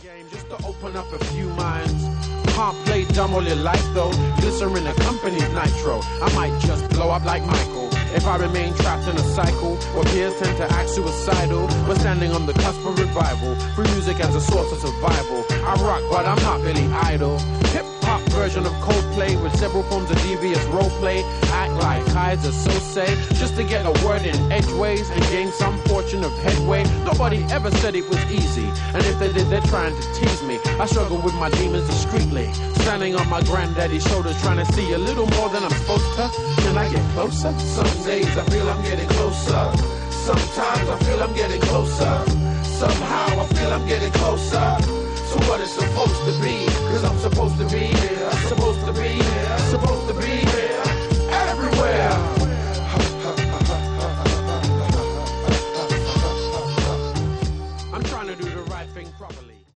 game just to open up a few minds. Can't play dumb all your life though. Glycerin accompanies nitro. I might just blow up like Michael if I remain trapped in a cycle where peers tend to act suicidal. We're standing on the cusp of revival, free music as a source of survival. I rock, but I'm not Billy Idol. Hip-hop version of Coldplay with several forms of devious roleplay. Act like Kaiser Sose just to get a word in edgeways and gain some fortune of headway. Nobody ever said it was easy, and if they did, they're trying to tease me. I struggle with my demons discreetly, standing on my granddaddy's shoulders, trying to see a little more than I'm supposed to. Can I get closer? Some days I feel I'm getting closer. Sometimes I feel I'm getting closer. Somehow I feel I'm getting closer to what it's supposed to be, 'cause I'm supposed to be here.